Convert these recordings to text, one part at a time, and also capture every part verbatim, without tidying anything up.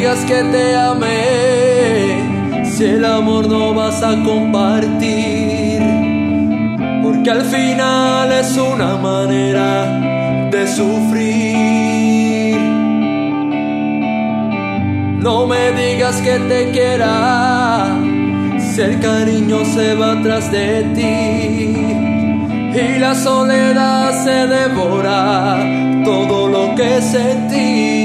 digas que te amé, si el amor no vas a compartir, porque al final es una manera de sufrir. No me digas que te quiera, si el cariño se va tras de ti y la soledad se devora todo lo que sentí.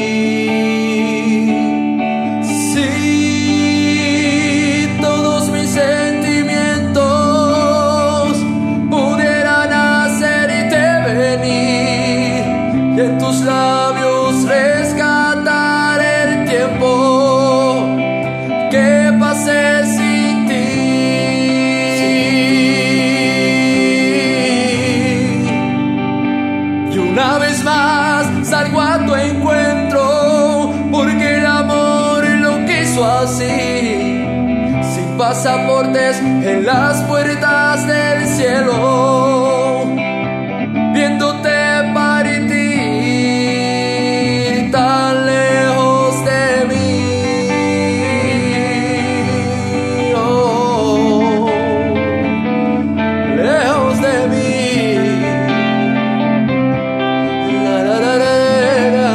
Si todos mis sentimientos pudieran hacerte venir y en tus labios rescatar el tiempo que pasé sin ti, y una vez más salgo a tu encuentro, porque el amor lo quiso así, sin pasaportes en las puertas del cielo, viéndote partir tan lejos de mí. Oh, lejos de mí. La, la, la, la, la.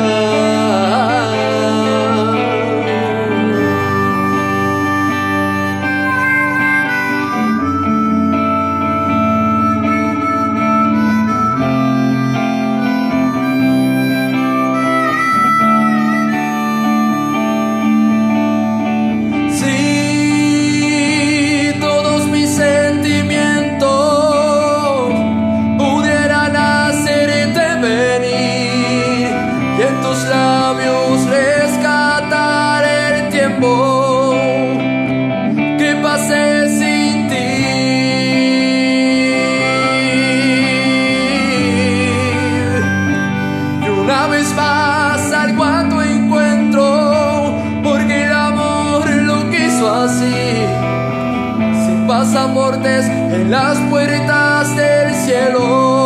Si todos mis sentimientos pudieran hacerte venir y en tus labios rescatar el tiempo que pasé sin ti, y una vez más salgo a tu encuentro, porque el amor lo quiso así, sin pasaportes en las puertas del cielo.